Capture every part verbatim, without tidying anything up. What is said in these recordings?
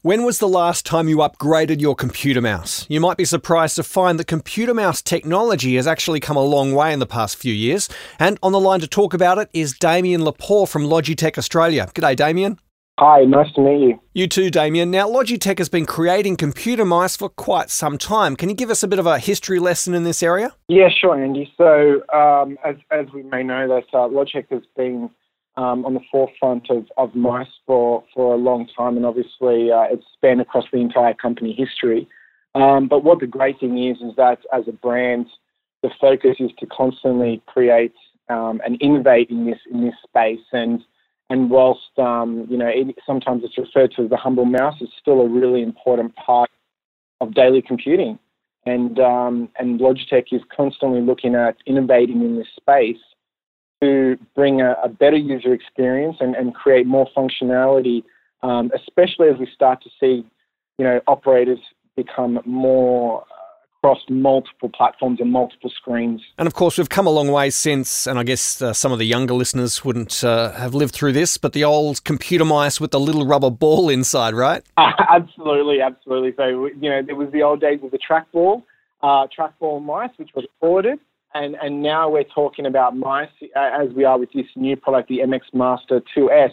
When was the last time you upgraded your computer mouse? You might be surprised to find that computer mouse technology has actually come a long way in the past few years. And on the line to talk about it is Damien Lepore from Logitech Australia. G'day, Damien. Hi, nice to meet you. You too, Damien. Now, Logitech has been creating computer mice for quite some time. Can you give us a bit of a history lesson in this area? Yeah, sure, Andy. So, um, as as we may know, that uh, Logitech has been um, on the forefront of, of mice for, for a long time, and obviously uh, it's spanned across the entire company history. Um, but what the great thing is, is that as a brand, the focus is to constantly create um, and innovate in this in this space. And And whilst, um, you know, it, sometimes it's referred to as the humble mouse, it's still a really important part of daily computing. And um, and Logitech is constantly looking at innovating in this space to bring a, a better user experience and, and create more functionality, um, especially as we start to see, you know, operators become more across multiple platforms and multiple screens. And of course, we've come a long way since, and I guess uh, some of the younger listeners wouldn't uh, have lived through this, but the old computer mice with the little rubber ball inside, right? Uh, absolutely, absolutely. So, you know, there was the old days of the trackball, uh, trackball mice, which was forwarded, and, and now we're talking about mice uh, as we are with this new product, the M X Master two S.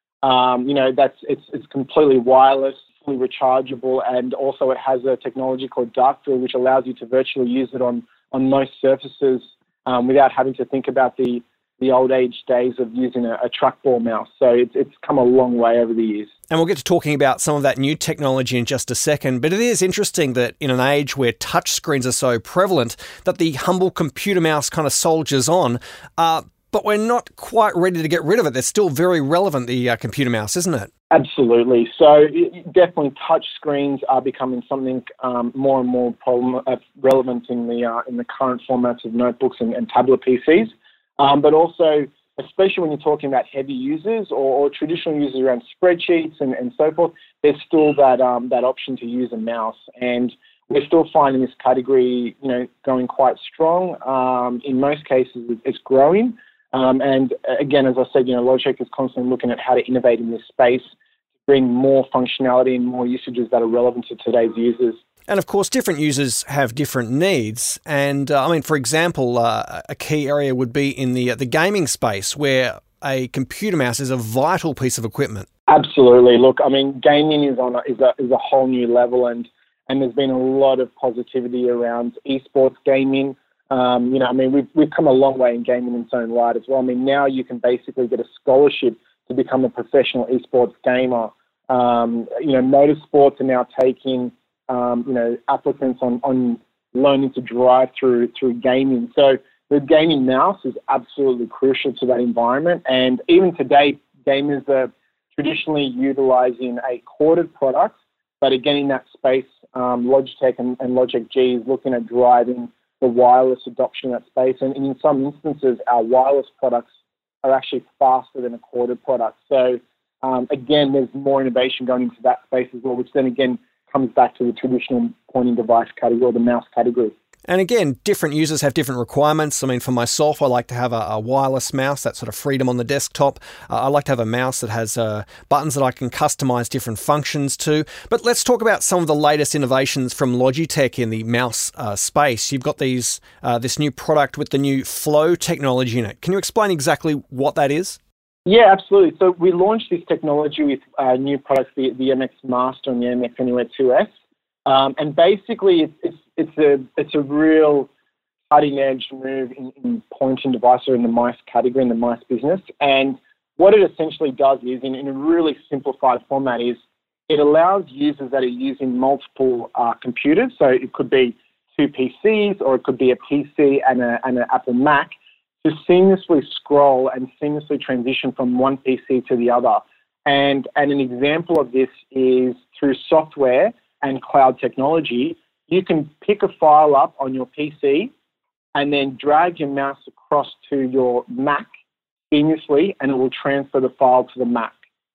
Um, you know, that's it's it's completely wireless, fully rechargeable, and also it has a technology called Dark Field, which allows you to virtually use it on, on most surfaces um, without having to think about the, the old age days of using a, a trackball mouse. So it's, it's come a long way over the years. And we'll get to talking about some of that new technology in just a second, but it is interesting that in an age where touchscreens are so prevalent, that the humble computer mouse kind of soldiers on, uh, but we're not quite ready to get rid of it. They're still very relevant, the uh, computer mouse, isn't it? Absolutely. So it, definitely touch screens are becoming something um, more and more problem, uh, relevant in the uh, in the current formats of notebooks and, and tablet P Cs. Um, but also, especially when you're talking about heavy users or, or traditional users around spreadsheets and, and so forth, there's still that um, that option to use a mouse. And we're still finding this category, you know, going quite strong. Um, in most cases, it's growing. Um, and again, as I said, you know, Logitech is constantly looking at how to innovate in this space, to bring more functionality and more usages that are relevant to today's users. And of course, different users have different needs. And uh, I mean, for example, uh, a key area would be in the uh, the gaming space, where a computer mouse is a vital piece of equipment. Absolutely. Look, I mean, gaming is on a, is a is a whole new level, and and there's been a lot of positivity around esports gaming. Um, you know, I mean, we've we've come a long way in gaming in its own right as well. I mean, now you can basically get a scholarship to become a professional esports gamer. Um, you know, motorsports are now taking, um, you know, applicants on, on learning to drive through through gaming. So the gaming mouse is absolutely crucial to that environment. And even today, gamers are traditionally utilizing a corded product, but again, in that space, um, Logitech and, and Logic G is looking at driving the wireless adoption in that space. And in some instances, our wireless products are actually faster than a corded product. So um, again, there's more innovation going into that space as well, which then again comes back to the traditional pointing device category or the mouse category. And again, different users have different requirements. I mean, for myself, I like to have a, a wireless mouse, that sort of freedom on the desktop. Uh, I like to have a mouse that has uh, buttons that I can customize different functions to. But let's talk about some of the latest innovations from Logitech in the mouse uh, space. You've got these uh, this new product with the new Flow technology in it. Can you explain exactly what that is? Yeah, absolutely. So we launched this technology with uh, new products, the, the M X Master and the M X Anywhere two S. Um, and basically, it's, it's it's a it's a real cutting edge move in, in pointing device or in the mice category in the mice business. And what it essentially does is, in, in a really simplified format, is it allows users that are using multiple uh, computers. So it could be two P Cs or it could be a P C and a and an Apple Mac to seamlessly scroll and seamlessly transition from one P C to the other. And and an example of this is through software and cloud technology. You can pick a file up on your P C and then drag your mouse across to your Mac seamlessly, and it will transfer the file to the Mac.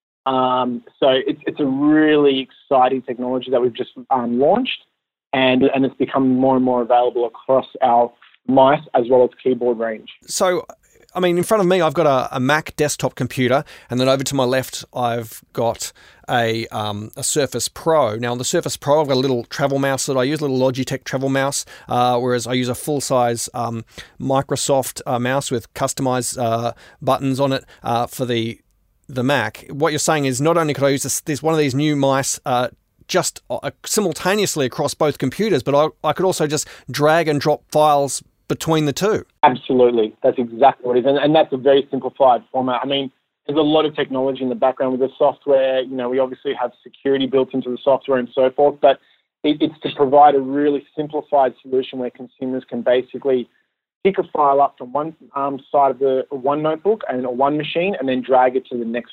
Um, so it's it's a really exciting technology that we've just um, launched, and and it's become more and more available across our mice as well as keyboard range. So I mean, in front of me, I've got a, a Mac desktop computer, and then over to my left, I've got a um, a Surface Pro. Now, on the Surface Pro, I've got a little travel mouse that I use, a little Logitech travel mouse, uh, whereas I use a full-size um, Microsoft uh, mouse with customized uh, buttons on it uh, for the the Mac. What you're saying is not only could I use this, this one of these new mice uh, just uh, simultaneously across both computers, but I, I could also just drag and drop files between the two. Absolutely. That's exactly what it is. And, and that's a very simplified format. I mean, there's a lot of technology in the background with the software. You know, we obviously have security built into the software and so forth, but it, it's to provide a really simplified solution where consumers can basically pick a file up from one um, side of the one notebook and or one machine and then drag it to the next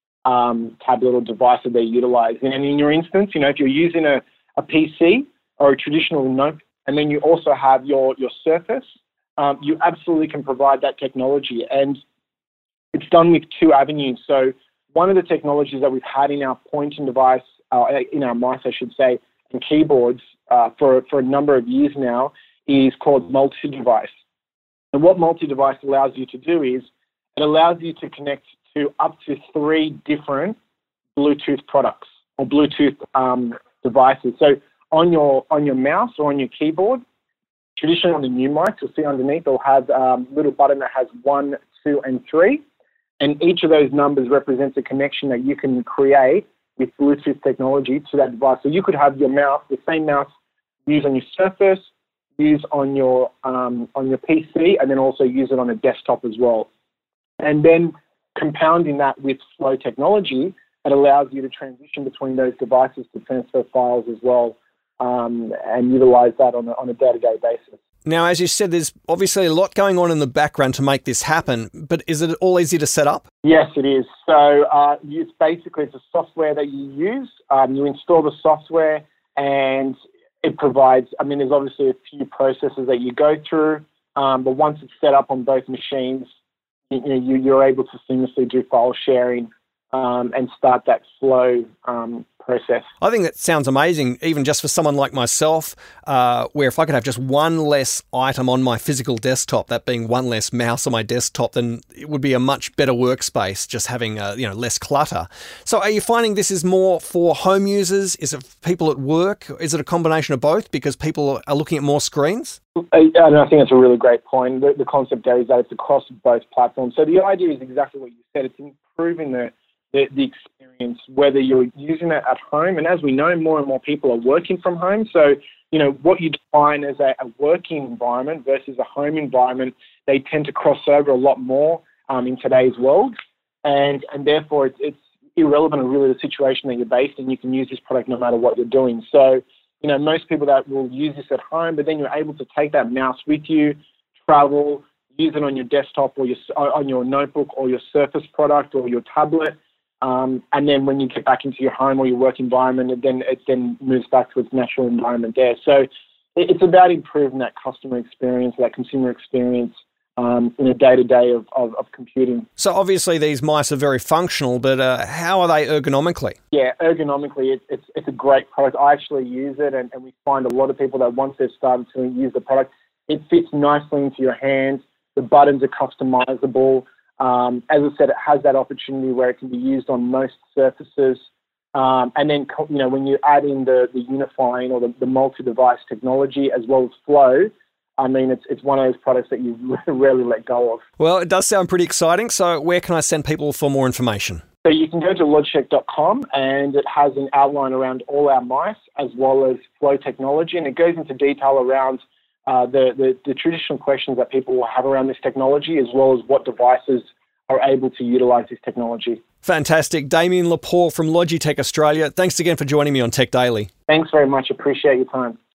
um, tablet or device that they utilize. And in your instance, you know, if you're using a, a P C or a traditional notebook, and then you also have your, your Surface, um, you absolutely can provide that technology. And it's done with two avenues. So one of the technologies that we've had in our pointing device, uh, in our mice, I should say, and keyboards uh, for, for a number of years now is called multi-device. And what multi-device allows you to do is it allows you to connect to up to three different Bluetooth products or Bluetooth um, devices. So on your on your mouse or on your keyboard, traditionally on the new mics, you'll see underneath they'll have um, a little button that has one, two, and three. And each of those numbers represents a connection that you can create with Bluetooth technology to that device. So you could have your mouse, the same mouse, used on your Surface, use on your um, on your P C, and then also use it on a desktop as well. And then compounding that with Flow technology, it allows you to transition between those devices to transfer files as well, um, and utilize that on a, on a day-to-day basis. Now, as you said, there's obviously a lot going on in the background to make this happen, but is it all easy to set up? Yes, it is. So uh, it's basically it's a software that you use. Um, you install the software and it provides, I mean, there's obviously a few processes that you go through, um, but once it's set up on both machines, you, you know, you, you're able to seamlessly do file sharing um, and start that Flow um, process. I think that sounds amazing, even just for someone like myself, uh, where if I could have just one less item on my physical desktop, that being one less mouse on my desktop, then it would be a much better workspace, just having uh, you know less clutter. So are you finding this is more for home users? Is it for people at work? Is it a combination of both because people are looking at more screens? I, I think that's a really great point. The, the concept there is that it's across both platforms. So the idea is exactly what you said. It's improving the The, the experience, whether you're using it at home. And as we know, more and more people are working from home. So, you know, what you define as a, a working environment versus a home environment, they tend to cross over a lot more um, in today's world. And and therefore, it's, it's irrelevant of really the situation that you're based in. You can use this product no matter what you're doing. So, you know, most people that will use this at home, but then you're able to take that mouse with you, travel, use it on your desktop or your on your notebook or your Surface product or your tablet. Um, and then when you get back into your home or your work environment, it then it then moves back to its natural environment there. So it's about improving that customer experience, that consumer experience um, in a day-to-day of, of, of computing. So obviously these mice are very functional, but uh, how are they ergonomically? Yeah, ergonomically, it, it's it's a great product. I actually use it, and, and we find a lot of people that once they've started to use the product, it fits nicely into your hands. The buttons are customizable. Um, as I said, it has that opportunity where it can be used on most surfaces. Um, and then, you know, when you add in the, the unifying or the, the multi-device technology as well as Flow, I mean, it's it's one of those products that you rarely let go of. Well, it does sound pretty exciting. So where can I send people for more information? So you can go to logitech dot com and it has an outline around all our mice as well as Flow technology. And it goes into detail around Uh, the, the, the traditional questions that people will have around this technology, as well as what devices are able to utilize this technology. Fantastic. Damien Lepore from Logitech Australia. Thanks again for joining me on Tech Daily. Thanks very much. Appreciate your time.